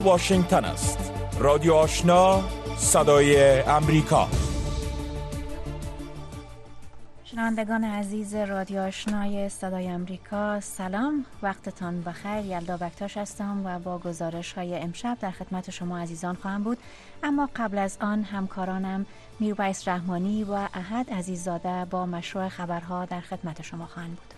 واشنگتن است. رادیو آشنا، صدای امریکا. شنوندگان عزیز رادیو آشنای صدای امریکا، سلام، وقتتان بخیر. یلدا بکتاش هستم و با گزارش های امشب در خدمت شما عزیزان خواهم بود. اما قبل از آن همکارانم میرویس رحمانی و احد عزیززاده با مشروع خبرها در خدمت شما خواهند بود.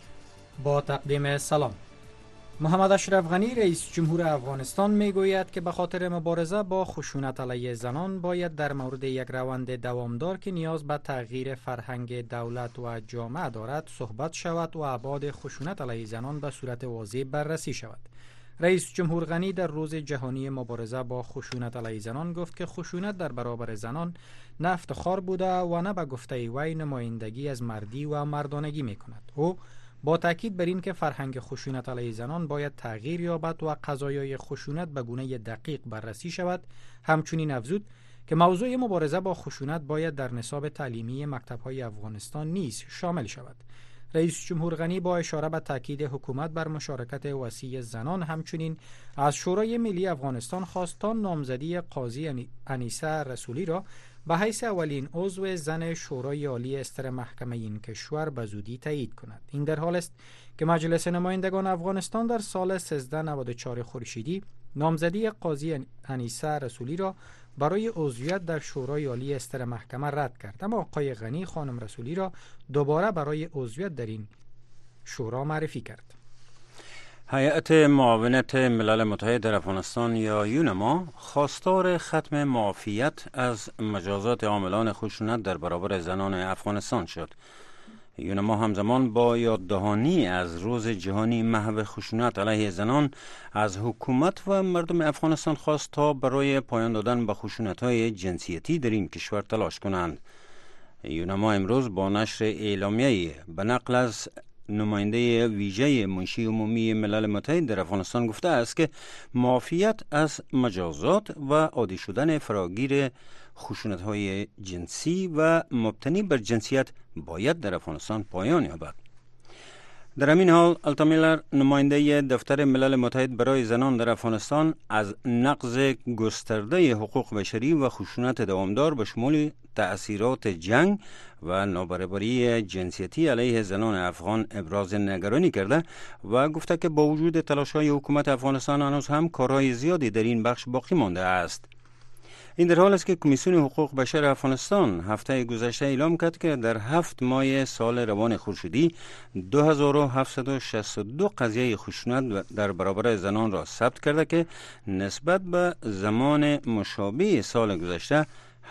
با تقدیم سلام. محمد اشرف غنی رئیس جمهور افغانستان میگوید که به خاطر مبارزه با خشونت علیه زنان باید در مورد یک روند دوامدار که نیاز به تغییر فرهنگ دولت و جامعه دارد صحبت شود و ابعاد خشونت علیه زنان به صورت واضح بررسی شود. رئیس جمهور غنی در روز جهانی مبارزه با خشونت علیه زنان گفت که خشونت در برابر زنان نه افتخار بوده و نه به گفته وی نمایندگی از مردی و مردانگی میکند. او با تاکید بر این که فرهنگ خشونت علیه زنان باید تغییر یابد و قضایای خشونت به گونه دقیق بررسی شود، همچنین افزود که موضوع مبارزه با خشونت باید در نصاب تعلیمی مکتب‌های افغانستان نیز شامل شود. رئیس جمهور غنی با اشاره به تاکید حکومت بر مشارکت وسیع زنان همچنین از شورای ملی افغانستان خواست تا نامزدی قاضی انیسه رسولی را به حیث اولین عضو زن شورای عالی استر محکمه این کشور به زودی تایید کند. این در حال است که مجلس نمایندگان افغانستان در سال 1394 خورشیدی نامزدی قاضی انیسه رسولی را برای عضویت در شورای عالی استر محکمه رد کرد، اما آقای غنی خانم رسولی را دوباره برای عضویت در این شورا معرفی کرد. هیئت معاونت ملل متحد در افغانستان یا یونما خواستار ختم معافیت از مجازات عاملان خشونت در برابر زنان افغانستان شد. یونما همزمان با یاددهانی از روز جهانی محو خشونت علیه زنان از حکومت و مردم افغانستان خواست تا برای پایان دادن به خشونت‌های جنسیتی در این کشور تلاش کنند. یونما امروز با نشر اعلامیه‌ای به نقل از نماینده ویژه منشی عمومی ملل متحد در افغانستان گفته است که معافیت از مجازات و عادی شدن فراگیر خشونت‌های جنسی و مبتنی بر جنسیت باید در افغانستان پایان یابد. در همین حال التا میلر نماینده دفتر ملل متحد برای زنان در افغانستان از نقض گسترده حقوق بشری و خشونت دوامدار به شمول تأثیرات جنگ و نابرابری جنسیتی علیه زنان افغان ابراز نگرانی کرده و گفته که با وجود تلاش‌های حکومت افغانستان هنوز هم کارهای زیادی در این بخش باقی مانده است. این در حال است که کمیسیون حقوق بشر افغانستان هفته گذشته اعلام کرد که در 7 ماه سال روان خورشیدی 2762 قضیه خشونت در برابر زنان را ثبت کرده که نسبت به زمان مشابه سال گذشته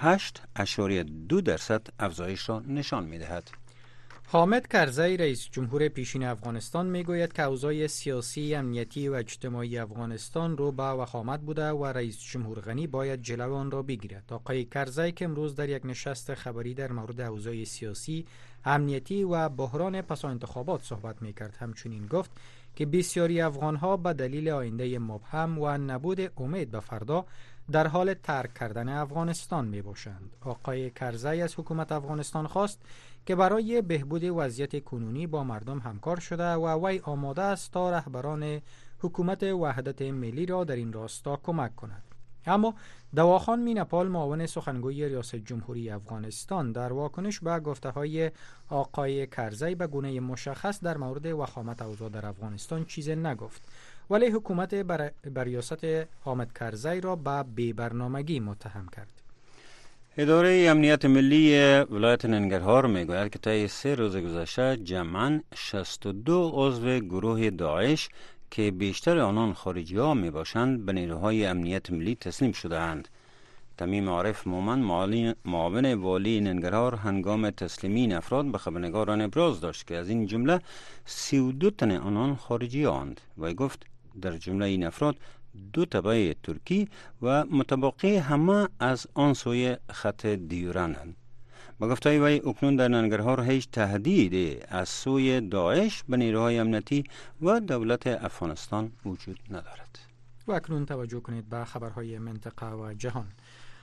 8.2% افزایش را نشان می‌دهد. حامد کرزی رئیس جمهور پیشین افغانستان میگوید که اوضاع سیاسی، امنیتی و اجتماعی افغانستان رو به وخامت بوده و رئیس جمهور غنی باید جلو آن را بگیرد. آقای کرزی که امروز در یک نشست خبری در مورد اوضاع سیاسی، امنیتی و بحران پس از انتخابات صحبت میکرد، همچنین گفت که بسیاری افغانها به دلیل آینده مبهم و نبود امید به فردا در حال ترک کردن افغانستان می باشند. آقای کرزی از حکومت افغانستان خواست که برای بهبود وضعیت کنونی با مردم همکار شده و وی آماده است تا رهبران حکومت وحدت ملی را در این راستا کمک کند. اما دواخان مینپال معاون سخنگوی ریاست جمهوری افغانستان در واکنش به گفته‌های آقای کرزی به گونه مشخص در مورد وخامت اوضاع در افغانستان چیزی نگفت، ولی حکومت بر ریاست حامد کرزی را به بی‌برنامگی متهم کرد. اداره امنیت ملی ولایت ننگرهار میگوید که طی 3 روز گذشته جمعاً 62 عضو گروه داعش که بیشتر آنان خارجی‌ها میباشند به نیروهای امنیت ملی تسلیم شده‌اند. تمیم عارف مومن معاون والی ننگرهار هنگام تسلیمی این افراد به خبرنگاران ابراز داشت که از این جمله 32 تن آنان خارجی‌اند و گفت در جمله این افراد 2 تبع ترکی و متبقی همه از آن سوی خط دیورند. با گفته وی اکنون در ننگرهار هیچ تهدیدی از سوی داعش به نیروهای امنیتی و دولت افغانستان وجود ندارد. و اکنون توجه کنید به خبرهای منطقه و جهان.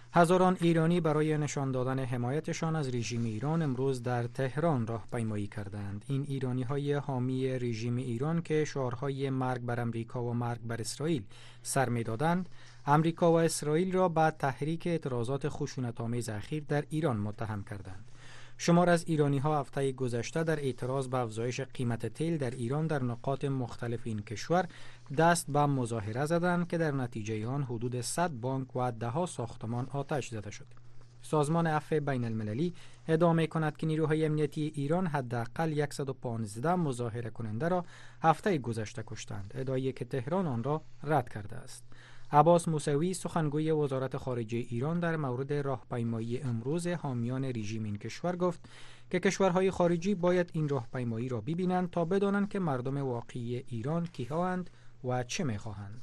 هزاران ایرانی برای نشان دادن حمایتشان از رژیم ایران امروز در تهران راهپیمایی کردند. این ایرانی‌های حامی رژیم ایران که شعارهای مرگ بر امریکا و مرگ بر اسرائیل سر می‌دادند، امریکا و اسرائیل را به تحریک اعتراضات خشونت‌آمیز اخیر در ایران متهم کردند. شمار از ایرانی‌ها هفته گذشته در اعتراض به افزایش قیمت تیل در ایران در نقاط مختلف این کشور دست به مظاهره زدند که در نتیجه آن حدود 100 بانک و ده‌ها ساختمان آتش زده شد. سازمان عفو بین المللی ادعا کند که نیروهای امنیتی ایران حداقل 115 مظاهره کننده را هفته گذشته کشتند، ادعایی که تهران آن را رد کرده است. عباس موسوی سخنگوی وزارت خارجه ایران در مورد راهپیمایی امروز حامیان رژیم این کشور گفت که کشورهای خارجی باید این راهپیمایی را ببینند تا بدانند که مردم واقعی ایران کی‌هاند و چه می‌خواهند.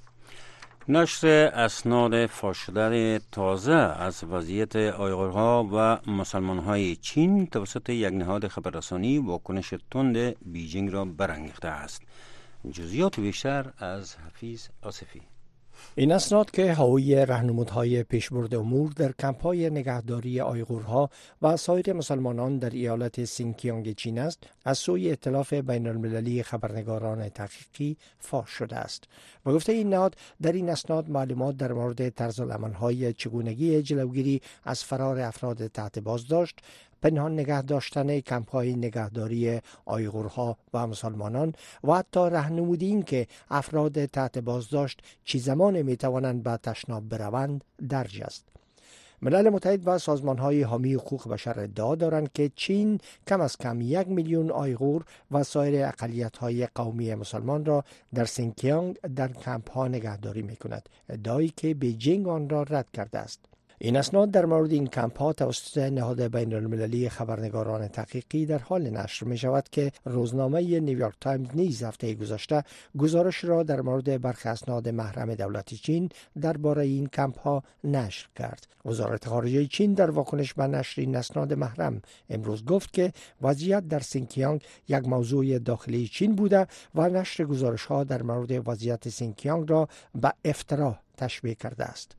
نشر اسناد فاش شده تازه از وضعیت آیغورها و مسلمان‌های چین توسط یک نهاد خبررسانی واکنش تند بیجینگ را برانگیخته است. جزئیات بیشتر از حفیظ آصفی. این اسناد که حاوی راهنمودهای پیشبرد امور در کمپ‌های نگهداری آیغورها و سایر مسلمانان در ایالت سینکیانگ چین است، از سوی ائتلاف بین المللی خبرنگاران تحقیقی فاش شده است. و گفته این نهاد در این اسناد معلومات در مورد طرزالعمل‌های چگونگی جلوگیری از فرار افراد تحت بازداشت، پنهان نگه داشتن کمپ‌های نگهداری آیغورها و مسلمانان و حتی راهنمودی این که افراد تحت بازداشت چه زمان می‌توانند به تشناب بروند درج است. ملل متحد و سازمان‌های حامی حقوق بشر ادعا دارند که چین کم از کم 1 میلیون آیغور و سایر اقلیت‌های قومی مسلمان را در سینکیانگ در کمپ‌ها نگهداری می‌کند، ادعایی که بیجینگ آن را رد کرده است. این اسناد در مورد این کمپ‌ها توسط نهاد بین المللی خبرنگاران تحقیقی در حال نشر می شود که روزنامه نیویورک تایمز نیز هفته گذشته گزارش را در مورد برخی اسناد محرم دولت چین درباره این کمپ‌ها نشر کرد. وزارت خارجه چین در واکنش به نشر این اسناد محرم امروز گفت که وضعیت در سینکیانگ یک موضوع داخلی چین بوده و نشر گزارش‌ها در مورد وضعیت سینکیانگ را به افترا تشبیه کرده است.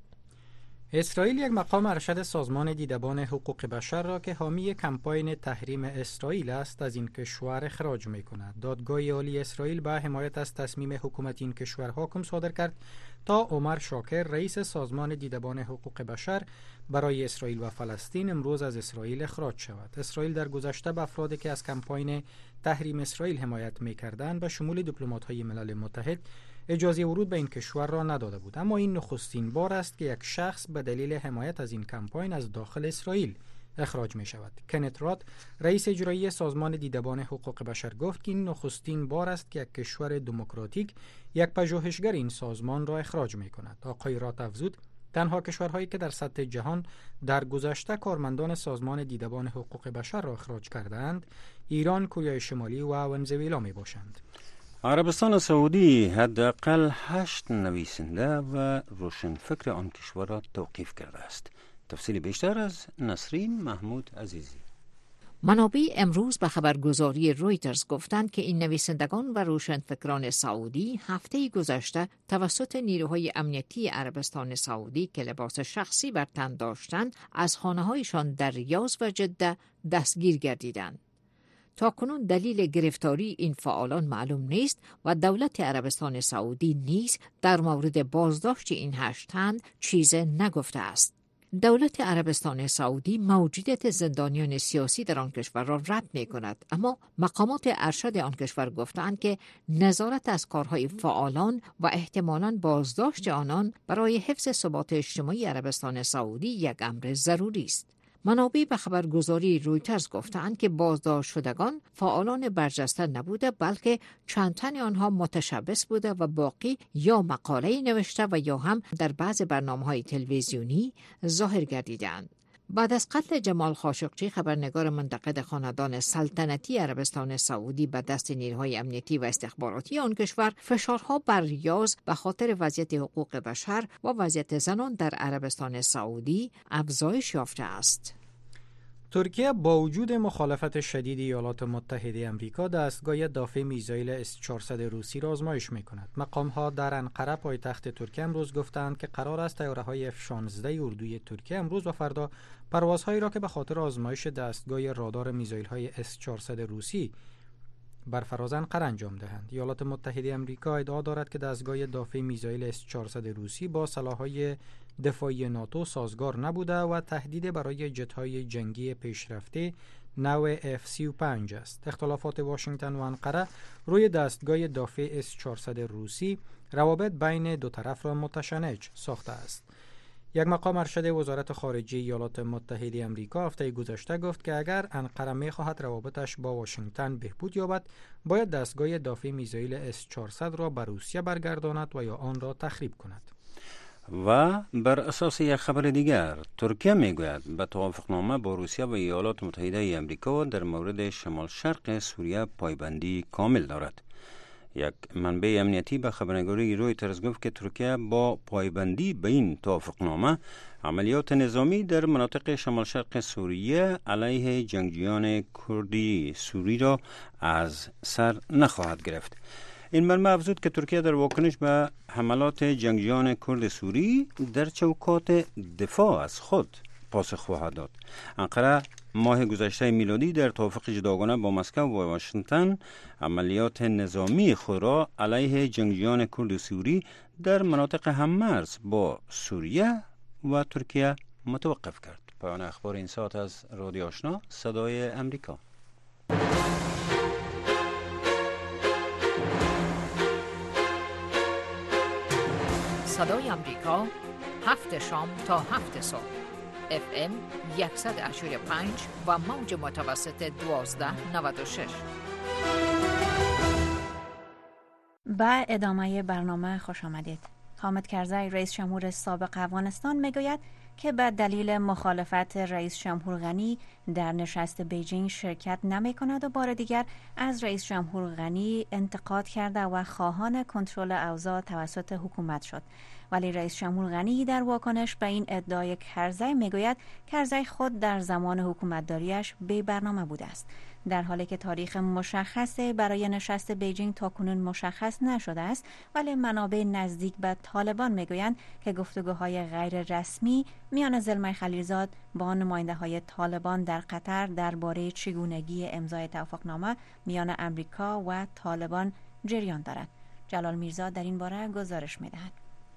اسرائیل یک مقام ارشد سازمان دیدبان حقوق بشر را که حامی کمپاین تحریم اسرائیل است از این کشور اخراج می کند. دادگاه عالی اسرائیل به حمایت از تصمیم حکومت این کشور حکم صادر کرد تا عمر شاکر رئیس سازمان دیدبان حقوق بشر برای اسرائیل و فلسطین امروز از اسرائیل اخراج شود. اسرائیل در گذشته به افرادی که از کمپاین تحریم اسرائیل حمایت می کردند به شمول دیپلمات‌های ملل متحد اجازه ورود به این کشور را نداده بود، اما این نخستین بار است که یک شخص به دلیل حمایت از این کمپاین از داخل اسرائیل اخراج می شود. کنت راد رئیس اجرایی سازمان دیدبان حقوق بشر گفت که این نخستین بار است که یک کشور دموکراتیک یک پژوهشگر این سازمان را اخراج می کند. آقای راد افزود تنها کشورهایی که در سطح جهان در گذشته کارمندان سازمان دیدبان حقوق بشر را اخراج کردند ایران، کره شمالی و ونزوئلا می باشند. عربستان سعودی حداقل 8 نویسنده و روشنفکر آن کشور را توقیف کرده است. تفصیل بیشتر از نسرین محمود عزیزی. منابع امروز به خبرگزاری رویترز گفتند که این نویسندگان و روشنفکران سعودی هفته گذشته توسط نیروهای امنیتی عربستان سعودی که لباس شخصی بر تن داشتند از خانه‌هایشان در ریاض و جده دستگیر گردیدند. تاکنون دلیل گرفتاری این فعالان معلوم نیست و دولت عربستان سعودی نیز در مورد بازداشت این 8 تن چیز نگفته است. دولت عربستان سعودی موجودیت زندانیان سیاسی در آن کشور را رد می کند، اما مقامات ارشد آن کشور گفتند که نظارت از کارهای فعالان و احتمالاً بازداشت آنان برای حفظ ثبات اجتماعی عربستان سعودی یک امر ضروری است. منابع به خبرگزاری رویترز گفتند که بازداشت شدگان فعالان برجسته نبوده بلکه چند تن آنها متشبث بوده و باقی یا مقاله نوشته و یا هم در بعض برنامه‌های تلویزیونی ظاهر گردیدند. بعد از قتل جمال خاشقچی خبرنگار منتقد خاندان سلطنتی عربستان سعودی به دست نیروهای امنیتی و استخباراتی آن کشور، فشارها بر ریاض به خاطر وضعیت حقوق بشر و وضعیت زنان در عربستان سعودی افزایش یافته است. ترکیه با وجود مخالفت شدید ایالات متحده آمریکا دستگاه دافع میزایل S-400 روسی را آزمایش می‌کند. مقام‌ها در انقره پایتخت ترکیه امروز گفتند که قرار است طیاره‌های F-16 اردوی ترکیه امروز و فردا پروازهایی را که به خاطر آزمایش دستگاه رادار میزایل‌های S-400 روسی بر فراز انقره انجام دهند. ایالات متحده آمریکا ادعا دارد که دستگاه دافع میزایل S-400 روسی با سلاح‌های دفاعی ناتو سازگار نبوده و تهدید برای جت‌های جنگی پیشرفته نوع F-35 است. اختلافات واشنگتن و انقره روی دستگاه دافع S-400 روسی روابط بین دو طرف را متشنج ساخته است. یک مقام ارشد وزارت خارجه ایالات متحده آمریکا هفته گذشته گفت که اگر انقره می‌خواهد روابطش با واشنگتن بهبود یابد، باید دستگاه دافع میزایل S-400 را به روسیه برگرداند و یا آن را تخریب کند. و بر اساس یک خبر دیگر، ترکیه میگوید به توافقنامه با روسیه و ایالات متحده آمریکا در مورد شمال شرق سوریه پایبندی کامل دارد. یک منبع امنیتی به خبرنگاری رویترز گفت که ترکیه با پایبندی به این توافقنامه عملیات نظامی در مناطق شمال شرق سوریه علیه جنگجویان کردی سوری را از سر نخواهد گرفت. این منبع افزود که ترکیه در واکنش به حملات جنگجویان کرد سوری در چوکات دفاع از خود پاسخ خواهد داد. انقره ماه گذشته میلادی در توافق جداگانه با مسکو و واشنگتن عملیات نظامی خود را علیه جنگجویان کرد سوری در مناطق هممرز با سوریه و ترکیه متوقف کرد. پایان اخبار این ساعت از رادیو آشنا صدای امریکا. صدای امریکا 7 شام تا 7 صبح FM 100.5 و موج متوسط 1296. با ادامه برنامه خوش آمدید. حامد کرزی رئیس جمهور سابق افغانستان میگوید که به دلیل مخالفت رئیس جمهور غنی در نشست بیجینگ شرکت نمی کند و بار دیگر از رئیس جمهور غنی انتقاد کرده و خواهان کنترل اوضاع توسط حکومت شد. ولی رئیس جمهور غنی در واکنش به این ادعای کرزی میگوید کرزی خود در زمان حکومتداریش بی برنامه بوده است، در حالی که تاریخ مشخصی برای نشست بیجینگ تاکنون مشخص نشده است. ولی منابع نزدیک به طالبان میگویند که گفتگوهای غیر رسمی میان زلمه خلیلزاد با نماینده های طالبان در قطر درباره چگونگی امضای توافقنامه میان امریکا و طالبان جریان دارد. جلال میرزا در این باره گزارش میدهد.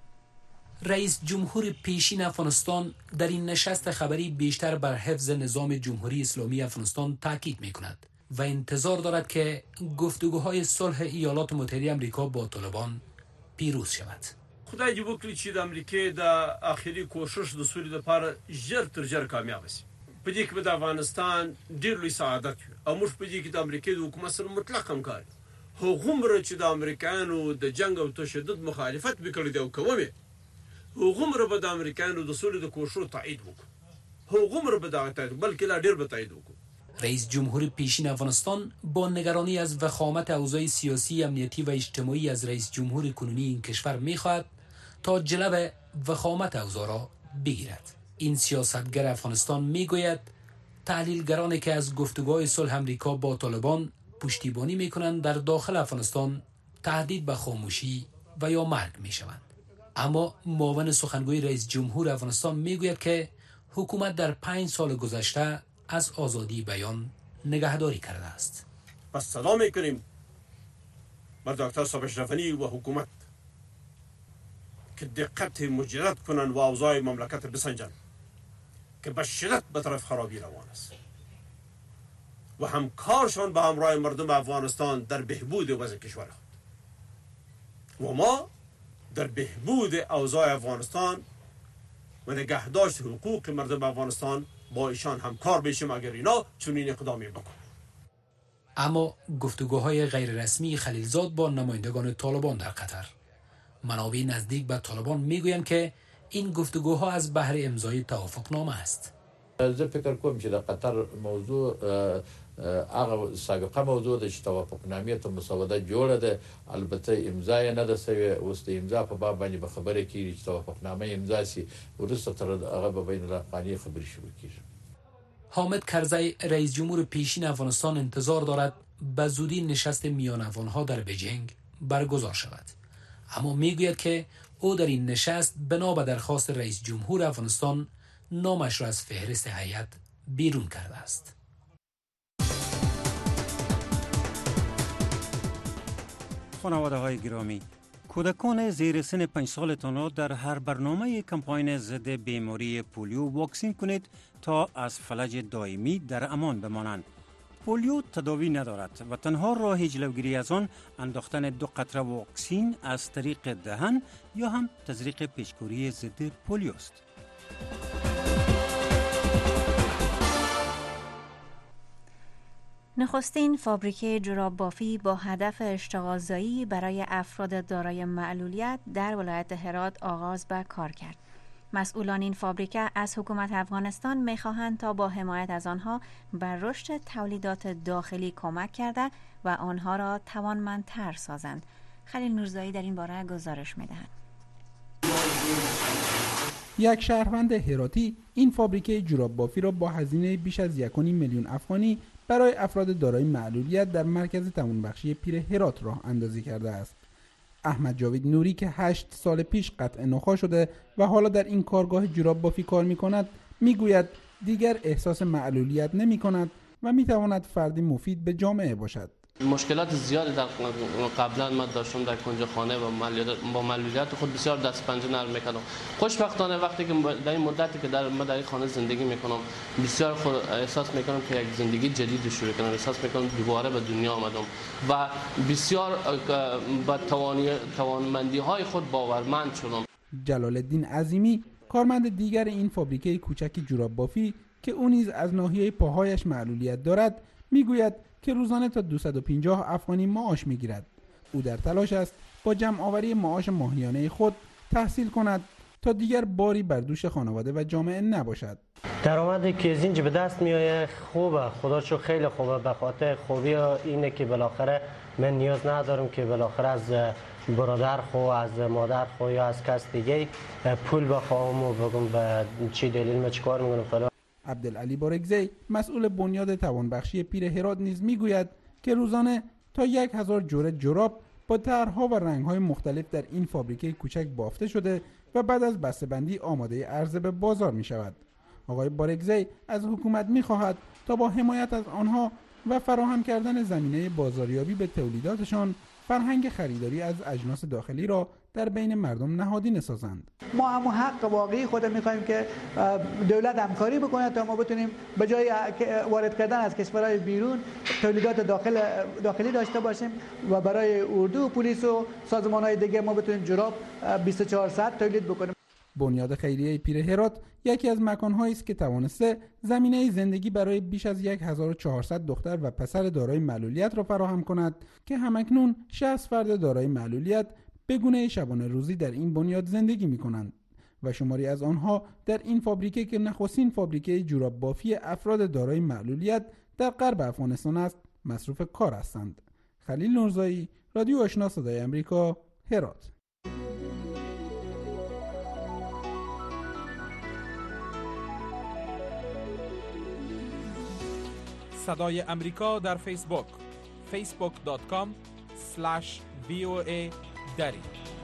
رئیس جمهور پیشین افغانستان در این نشست خبری بیشتر بر حفظ نظام جمهوری اسلامی افغانستان تاکید می‌کند و انتظار دارد که گفتگوهای صلح ایالات متحده آمریکا با طالبان پیروز شود. خدای دې وکړي چې د امریکای د اخیری کوشش د سولې لپاره ژر تر ژره کامیاب شي. په دې کې به د افغانستان ډېر لوی سعادت وي او موږ په دې کې د امریکای د حکومت سره مطلق همکار یو. هغومره چې د امریکایانو د جنگ او تشدد مخالفت وکړي دی او کوي، هغومره به د امریکایانو د سولې د کوشش تایید وکړي، هغومره به دغه تایید بلکې لا ډېر به تایید وکړي. رئیس جمهور پیشین افغانستان با نگرانی از وخامت اوضاع سیاسی، امنیتی و اجتماعی از رئیس جمهور کنونی این کشور می‌خواهد تا جلب وخامت اوضاع را بگیرد. این سیاستگر افغانستان میگوید تحلیلگرانی که از گفتگوهای صلح امریکا با طالبان پشتیبانی میکنند در داخل افغانستان تهدید به خاموشی و یا مرگ میشوند. اما معاون سخنگوی رئیس جمهور افغانستان میگوید که حکومت در 5 سال گذشته از آزادی بیان نگهداری کرده است. پس صدا میکنیم بر دکتر صاحب اشرف غنی و حکومت که دقت مجرد کنن و اوضاع مملکت بسنجن که به شدت به طرف خرابی روان است و همکارشان به همراه مردم افغانستان در بهبود وضع کشور خود و ما در بهبود اوضاع افغانستان و نگهداشت حقوق مردم افغانستان با ایشان همکار بشیم اگر اینا چنین اقدامی بکنن. اما گفتگوهای غیر رسمی خلیلزاد با نمایندگان طالبان در قطر، منابع نزدیک به طالبان میگویند که این گفتگوها از بهر امضای توافقنامه است. زه فکر کوم چې د قطر موضوع هغه سابقه موضوع د توافقنامې ته مسوده جوړه ده، البته امضا نه ده سوی. اوس د امضا په باب باندې به خبرې کیږي چې توافقنامه امضا سي، وروسته تر هغه به بین الافغاني خبرې شروع کیږي. حامد کرزی رئیس جمهور پیشین افغانستان انتظار دارد به زودی نشست میان افغانها در بیجینگ برگزار شود، اما میگوید که او در این نشست بنا به درخواست رئیس جمهور افغانستان نامش را از فهرست هیئت بیرون کرده است. خانواده های گرامی، کودکان زیر سن 5 سالتان را در هر برنامه کمپاین ضد بیماری پولیو واکسین کنید تا از فلج دائمی در امان بمانند. پولیو تداوی ندارد و تنها راه جلوگیری از آن انداختن 2 قطره واکسین از طریق دهن یا هم تزریق پیشگیری ضد پولیو است. نخستین فابریکه جوراب بافی با هدف اشتغالزایی برای افراد دارای معلولیت در ولایت هرات آغاز به کار کرد. مسئولان این فابریکه از حکومت افغانستان می‌خواهند تا با حمایت از آنها بر رشد تولیدات داخلی کمک کرده و آنها را توانمندتر سازند. خلیل نورزایی در این باره گزارش می‌دهد. یک شهروند هراتی این فابریکه جوراب بافی را با هزینه بیش از 1.5 میلیون افغانی برای افراد دارای معلولیت در مرکز توانبخشی پیر هرات راه اندازی کرده است. احمد جاوید نوری که 8 سال پیش قطع نخاع شده و حالا در این کارگاه جوراب بافی کار می کند می گوید دیگر احساس معلولیت نمی کند و می تواند فردی مفید به جامعه باشد. مشکلات زیادی در قبلا ما داشتم در کنج خانه و با معلولیت خود بسیار دست پنجه نرم میکردم. خوشبختانه وقتی که در این مدتی که ما در این خانه زندگی میکنم بسیار خود احساس میکنم که یک زندگی جدید شروع کنم. احساس میکنم دوباره به دنیا آمدم و بسیار با توانمندی های خود باورمند شدم. جلال الدین عظیمی کارمند دیگر این فابریکه کوچک جوراب بافی که او نیز از ناحیه پاهایش معلولیت دارد میگوید که روزانه تا 250 افغانی معاش میگیرد. او در تلاش است با جمع آوری معاش ماهیانه خود تحصیل کند تا دیگر باری بر دوش خانواده و جامعه نباشد. درآمدی که از اینجا به دست میآید خوبه، خدا شو خیلی خوبه. به خاطر خوبی اینه که بالاخره من نیاز ندارم که بالاخره از برادر خو، از مادر خو یا از کس دیگه پول بخوام و بگم به چی دلیل من چیکار میکنم فلان. عبدالعلی بارگزی مسئول بنیاد توانبخشی پیر هرات نیز میگوید که روزانه تا 1000 جوره جوراب با طرح‌ها و رنگ‌های مختلف در این فابریکه کوچک بافته شده و بعد از بسته‌بندی آماده عرضه به بازار می‌شود. آقای بارگزی از حکومت می‌خواهد تا با حمایت از آنها و فراهم کردن زمینه بازاریابی به تولیداتشان فرهنگ خریداری از اجناس داخلی را در بین مردم نهادینه سازند. ما هم حق واقعی خود می‌خوایم که دولت همکاری بکنه تا ما بتونیم به جای وارد کردن از کشورهای بیرون تولیدات داخلی داشته باشیم و برای اردو و پلیس و سازمان‌های دیگه ما بتونیم جوراب 24 ساعت تولید بکنیم. بنیاد خیریه پیر هرات یکی از مکان‌هایی است که توانسته زمینه زندگی برای بیش از 1400 دختر و پسر دارای معلولیت را فراهم کند که همکنون 60 فرد دارای معلولیت به گونه شبانه روزی در این بنیاد زندگی می‌کنند و شماری از آنها در این فابریکه که نخستین فابریکه جوراب بافی افراد دارای معلولیت در غرب افغانستان است مصروف کار هستند. خلیل نورزایی، رادیو آشنا صدای آمریکا، هرات. صدای امریکا در فیسبوک facebook.com/VOA دری.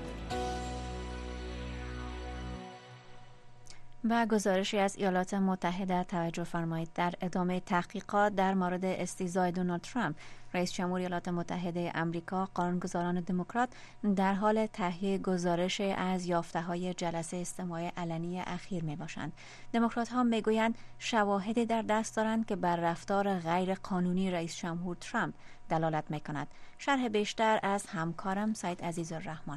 و گزارشی از ایالات متحده توجه فرمایید. در ادامه تحقیقات در مورد استیضاح دونالد ترامپ، رئیس جمهور ایالات متحده آمریکا، قانونگذاران دموکرات در حال تهیه گزارش از یافته‌های جلسه استماع علنی اخیر میباشند. دموکرات‌ها میگویند شواهدی در دست دارند که بر رفتار غیر قانونی رئیس جمهور ترامپ دلالت میکند. شرح بیشتر از همکارم سید عزیزالرحمن.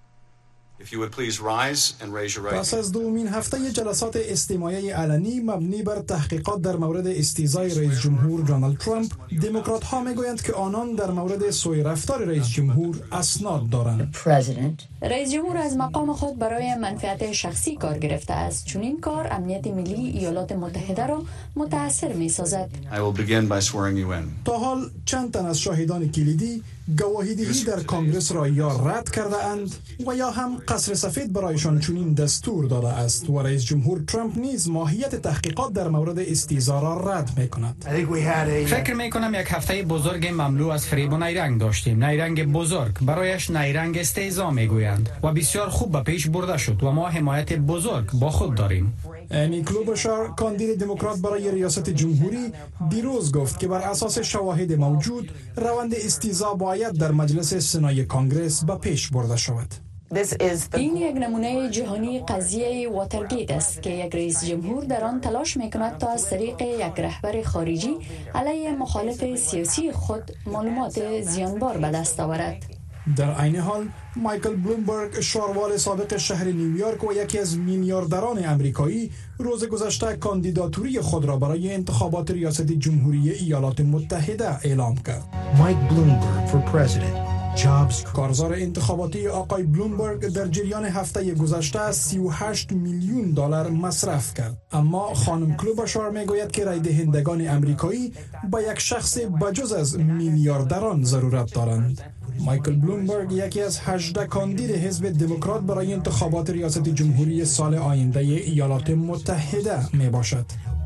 پس از دومین هفته جلسات استماعی علنی مبنی بر تحقیقات در مورد استیضاح رئیس جمهور دونالد ترامپ، دموکرات‌ها میگویند که آنان در مورد سوء رفتار رئیس جمهور اسناد دارند. رئیس جمهور از مقام خود برای منفعت شخصی کار گرفته است، چون این کار امنیت ملی ایالات متحده را متاثر می سازد. تا حال چند تن از شاهدان کلیدی گواهیدهی در کنگرس را یا رد کرده اند و یا هم قصر سفید برایشان چنین دستور داده است و رئیس جمهور ترامپ نیز ماهیت تحقیقات در مورد استیضاح را رد می کند. فکر می کنم یک هفته بزرگ مملو از فریب و نیرنگ داشتیم. نیرنگ بزرگ، برایش نیرنگ استیضاح می گویند و بسیار خوب به پیش برده شد و ما حمایت بزرگ با خود داریم. امی کلوبشار، کاندید دموکرات برای ریاست جمهوری، دیروز گفت که بر اساس شواهد موجود روند استیضاح باید در مجلس سنای کنگرس به پیش برده شود. این یک نمونه جهانی قضیه واترگیت است که یک رئیس جمهور در آن تلاش میکند تا از طریق یک رهبر خارجی علیه مخالف سیاسی خود معلومات زیانبار به دست آورد. در عین حال مایکل بلومبرگ، شاروال سابق شهر نیویورک و یکی از میلیاردران امریکایی، روز گذشته کاندیداتوری خود را برای انتخابات ریاست جمهوری ایالات متحده اعلام کرد. مایک بلومبرگ for president. کارزار انتخاباتی آقای بلومبرگ در جریان هفته گذشته 38 میلیون دلار مصرف کرد، اما خانم کلوبشار میگوید که رای دهندگان امریکایی با یک شخص بجز از میلیاردران ضرورت دارند. مایکل بلومبرگ یکی از 18 کاندید حزب دموکرات برای انتخابات ریاست جمهوری سال آینده ایالات متحده می باشد.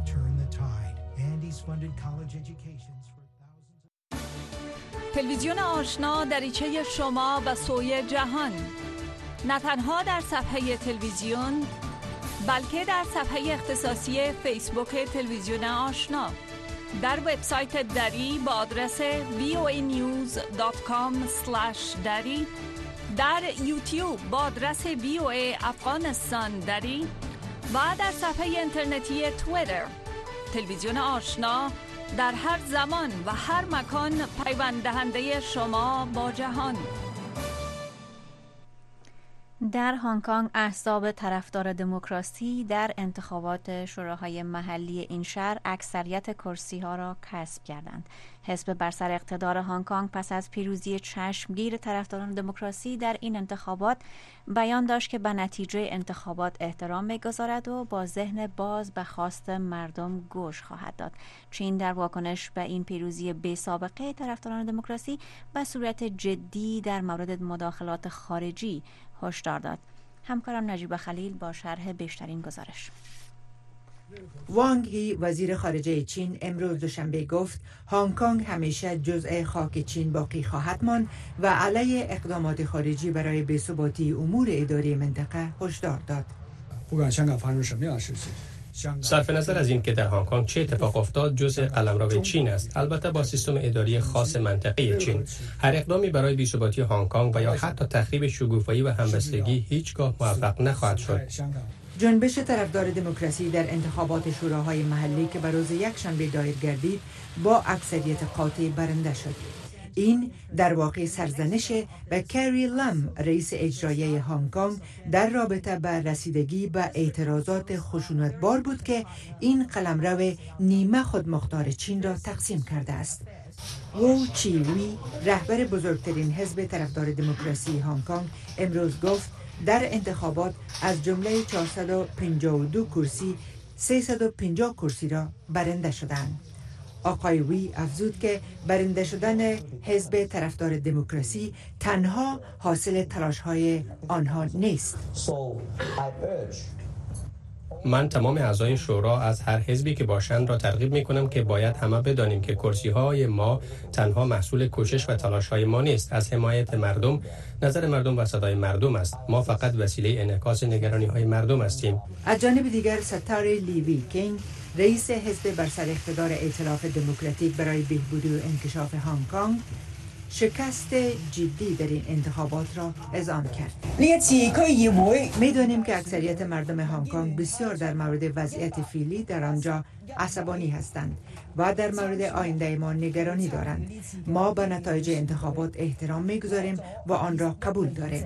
تلویزیون آشنا دریچه شما به سوی جهان، نه تنها در صفحه تلویزیون بلکه در صفحه اختصاصی فیسبوک تلویزیون آشنا، در وبسایت دری با آدرس voanews.com/dari، در یوتیوب با آدرس VOA افغانستان دری و در صفحه اینترنتی توییتر. تلویزیون آشنا در هر زمان و هر مکان پیوند دهنده شما با جهان. در هنگ کنگ احزاب طرفدار دموکراسی در انتخابات شوراهای محلی این شهر اکثریت کرسی ها را کسب کردند. حزب بر سر اقتدار هنگ کنگ پس از پیروزی چشمگیر طرفداران دموکراسی در این انتخابات بیان داشت که به نتیجه انتخابات احترام می‌گذارد و با ذهن باز به خواست مردم گوش خواهد داد. چین در واکنش به این پیروزی بی سابقه طرفداران دموکراسی به صورت جدی در مورد مداخلات خارجی هشدار داد. همکارم نجیب خلیل با شرح بیشترین گزارش. وانگ هی وزیر خارجه چین امروز دوشنبه گفت هنگ کنگ همیشه جزء خاک چین باقی خواهد ماند و علیه اقدامات خارجی برای بی‌ثباتی امور اداری منطقه هشدار داد. صرف نظر از این که در هنگ کنگ چه اتفاق افتاد جزء قلمرو چین است، البته با سیستم اداری خاص منطقه چین. هر اقدامی برای بی‌ثباتی هنگ کنگ و یا حتی تخریب شگوفایی و همبستگی هیچگاه موفق نخواهد شد. جنبش طرفدار دموکراسی در انتخابات شوراهای محلی که به روز یکشنبه دایر گردید با اکثریت قاطع برنده شد. این در واقع سرزنش به کری لم، رئیس اجرایی هنگ کنگ، در رابطه به رسیدگی به اعتراضات خشونتبار بود که این قلمرو نیمه خودمختار چین را تقسیم کرده است. وو چی وی، رهبر بزرگترین حزب طرفدار دموکراسی هنگ کنگ، امروز گفت در انتخابات از جمله 452 کرسی 350 کرسی را برنده شدند. آقای وی افزود که برنده شدن حزب طرفدار دموکراسی تنها حاصل تلاش‌های آنها نیست. من تمام اعضای شورا از هر حزبی که باشند را ترغیب می‌کنم که باید همه بدانیم که کرسی‌های ما تنها محصول کوشش و تلاش‌های ما نیست، از حمایت مردم، نظر مردم و صدای مردم است. ما فقط وسیله انعکاس نگرانی‌های مردم هستیم. از جانب دیگر ستاره لیوی کینگ، رئیس حزب بر سر اقتدار ائتلاف دموکراتیک برای بهبودی و انکشاف هنگ کنگ، شکست جدی در این انتخابات را اذعان کرد. می‌دانیم که اکثریت مردم هنگ کنگ بسیار در مورد وضعیت فعلی در آنجا عصبانی هستند و در مورد آینده ما نگرانی دارند. ما به نتایج انتخابات احترام می‌گذاریم و آن را قبول داریم.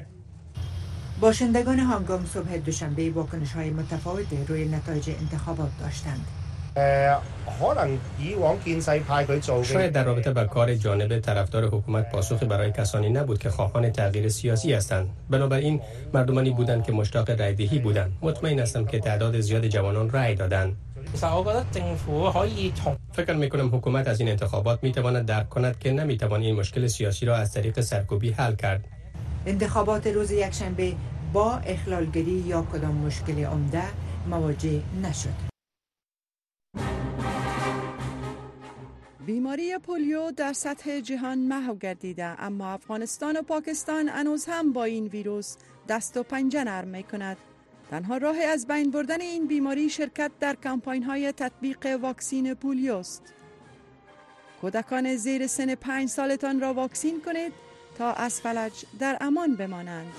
باشندگان هنگ کنگ صبح دوشنبه واکنش‌های متفاوتی روی نتایج انتخابات داشتند. شاید در رابطه با کار جانب طرفدار حکومت پاسخی برای کسانی نبود که خواهان تغییر سیاسی هستند. بنابراین مردمانی بودند که مشتاق رایدهی بودند. مطمئن هستم که تعداد زیاد جوانان رای دادند. فکر میکنم حکومت از این انتخابات میتواند درک کند که نمیتوان این مشکل سیاسی را از طریق سرکوبی حل کرد. انتخابات روز یکشنبه با اخلالگری یا کدام مشکل عمده مواجه نشد. بیماری پولیو در سطح جهان محو گردیده، اما افغانستان و پاکستان هنوز هم با این ویروس دست و پنجه نرم می‌کند. تنها راه از بین بردن این بیماری شرکت در کمپاین‌های تطبیق واکسین پولیو است. کودکان زیر سن 5 سالتان را واکسین کنید تا از فلج در امان بمانند.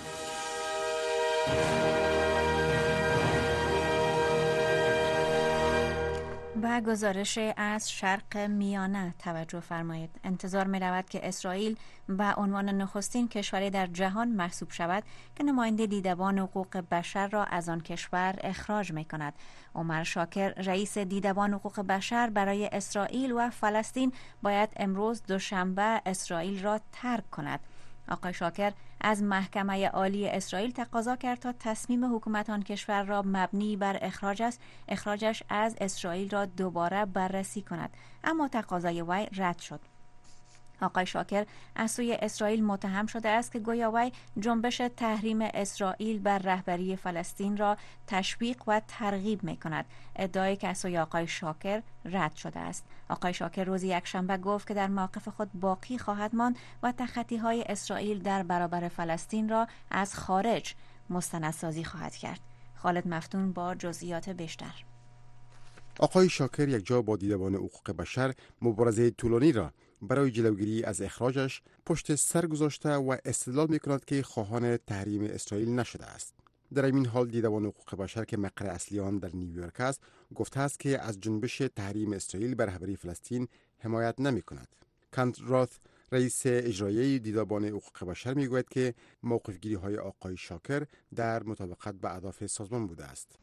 به گزارش از شرق میانه توجه فرمایید. انتظار می رود که اسرائیل به عنوان نخستین کشوری در جهان محسوب شود که نماینده دیدبان حقوق بشر را از آن کشور اخراج می کند. عمر شاکر، رئیس دیدبان حقوق بشر برای اسرائیل و فلسطین، باید امروز دوشنبه اسرائیل را ترک کند. آقای شاکر از محکمه عالی اسرائیل تقاضا کرد تا تصمیم حکومت آن کشور را مبنی بر اخراجش از اسرائیل را دوباره بررسی کند، اما تقاضای وی رد شد. آقای شاکر از سوی اسرائیل متهم شده است که گویا وی جنبش تحریم اسرائیل بر رهبری فلسطین را تشویق و ترغیب می کند، ادعایی که از سوی آقای شاکر رد شده است. آقای شاکر روز یکشنبه گفت که در موقف خود باقی خواهد ماند و تخطی‌های اسرائیل در برابر فلسطین را از خارج مستندسازی خواهد کرد. خالد مفتون با جزئیات بیشتر. آقای شاکر یک جا با دیدبان حقوق بشر مبارزه طولانی را برای جلوگیری از اخراجش پشت سر گذاشته و استدلال می‌کند که خواهان تحریم اسرائیل نشده است. در این حال دیدبان حقوق بشر که مقر اصلی آن در نیویورک است، گفته است که از جنبش تحریم اسرائیل بر رهبری فلسطین حمایت نمی‌کند. کانت راث، رئیس اجرایی دیدبان حقوق بشر، میگوید که موقف‌گیری‌های آقای شاکر در مطابقت با اهداف سازمان بوده است.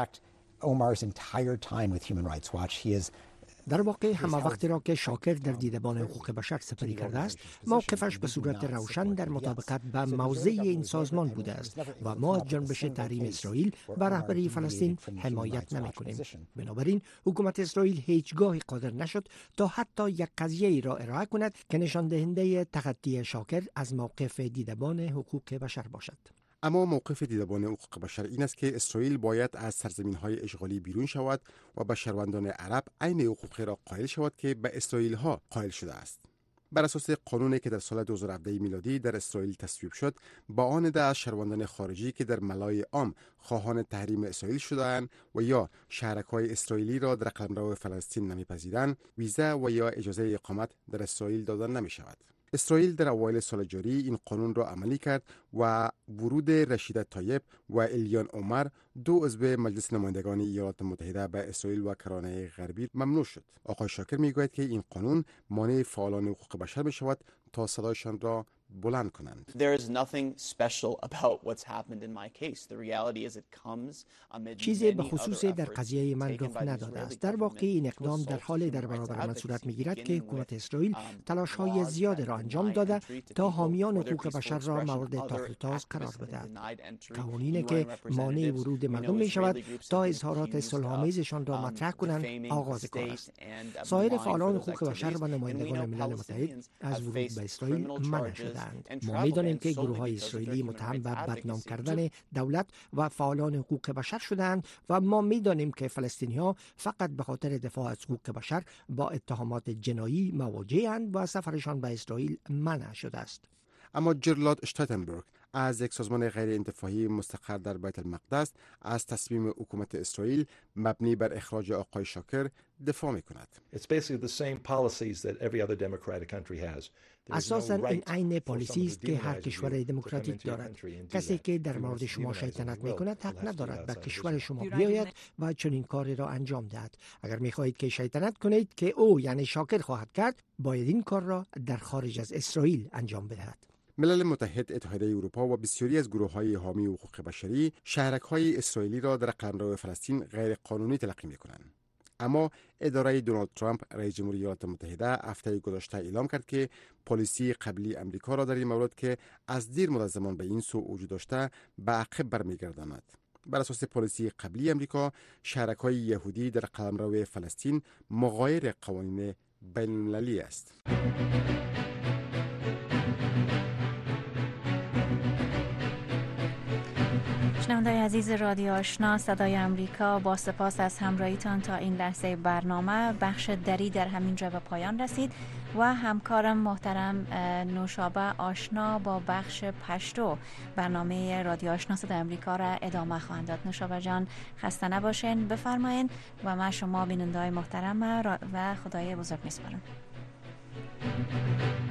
در واقع همه وقتی را که شاکر در دیدبان حقوق بشر سپری کرده است، موقفش به صورت روشن در مطابقت به موضع این سازمان بوده است و ما از جنبش تحریم اسرائیل بر رهبری فلسطین حمایت نمی‌کنیم. بنابراین حکومت اسرائیل هیچگاه قادر نشد تا حتی یک قضیه را ارائه کند که نشان دهنده تخطی شاکر از موقف دیدبان حقوق بشر باشد. اما موقف دیدبان حقوق بشر این است که اسرائیل باید از سرزمین‌های اشغالی بیرون شود و به شهروندان عرب عین حقوقی را قائل شود که به اسرائیل‌ها قائل شده است. بر اساس قانونی که در سال 2017 میلادی در اسرائیل تصویب شد، با آن عده از شهروندان خارجی که در ملای عام خواهان تحریم اسرائیل شده‌اند و یا شهرک‌های اسرائیلی را در قلمرو فلسطین نمی‌پذیرند، ویزا و یا اجازه اقامت در اسرائیل داده نمی‌شود. اسرائیل در اوایل سال جاری این قانون را عملی کرد و ورود رشید طایب و الیان عمر، دو عضو مجلس نمایندگان ایالات متحده، به اسرائیل و کرانه غربی ممنوع شد. آقای شاکر میگوید که این قانون مانع فعالان حقوق بشر می شود تا صدایشان را بلند کنند. چیزی به خصوص در قضیه من رخ نداده است. در واقع این اقدام در حال در برابر من صورت میگیرد که حکومت اسرائیل تلاش‌های زیاد را انجام داده تا حامیان حقوق بشر را مورد تاخت قرار بدهد. قوانینی که مانع ورود مردم می شود تا اظهارات صلح‌آمیزشان را مطرح کنند آغاز کار است. سایر فعالان حقوق بشر و نمایندگان ملل متحد از ورود به اسرائیل منع شدند. ما می‌دانیم که گروه‌های اسرائیلی متهم به بدنام کردن دولت و فعالان حقوق بشر شدند و ما می‌دانیم که فلسطینی‌ها فقط به خاطر دفاع از حقوق بشر با اتهامات جنایی مواجه‌اند و سفرشان به اسرائیل منع شده است. اما جرلاد اشتاتنبرگ از یک سازمان غیر انتفاعی مستقر در بیت المقدس از تصمیم حکومت اسرائیل مبنی بر اخراج آقای شاکر دفاع می‌کند. اساساً این عین پالیسی است که هر کشور دموکراتیک دارد. کسی که در مورد شما شیطنت می‌کند حق ندارد به کشور شما بیاید و چنین کاری را انجام دهد. اگر می‌خواهید که شیطنت کنید که او یعنی شاکر خواهد کرد، باید این کار را در خارج از اسرائیل انجام بدهد. ملل متحد، اتحادیه اروپا و بسیاری از گروه‌های حامی حقوق بشری شهرک‌های اسرائیلی را در قلمرو فلسطین غیر قانونی تلقی می‌کنند. اما اداره دونالد ترامپ رئیس جمهوری ایالات متحده هفته گذشته اعلام کرد که پالیسی قبلی امریکا را در این مورد که از دیر مدت زمان به این سو وجود داشته به عقب برمیگرداند. بر اساس پالیسی قبلی امریکا، شهرک‌های یهودی در قلمرو فلسطین مغایر قوانین بین‌المللی است. شنونده‌های عزیز رادیو آشنا صدای امریکا، با سپاس از همراهیتان تا این لحظه برنامه بخش دری در همین جا به پایان رسید و همکارم محترم نوشابه آشنا با بخش پشتو برنامه رادیو آشنا صدای امریکا را ادامه خواهند داد. نوشابه جان خسته نباشین، بفرمایین و من شما بیننده‌های محترم و خدای بزرگ میسپارم.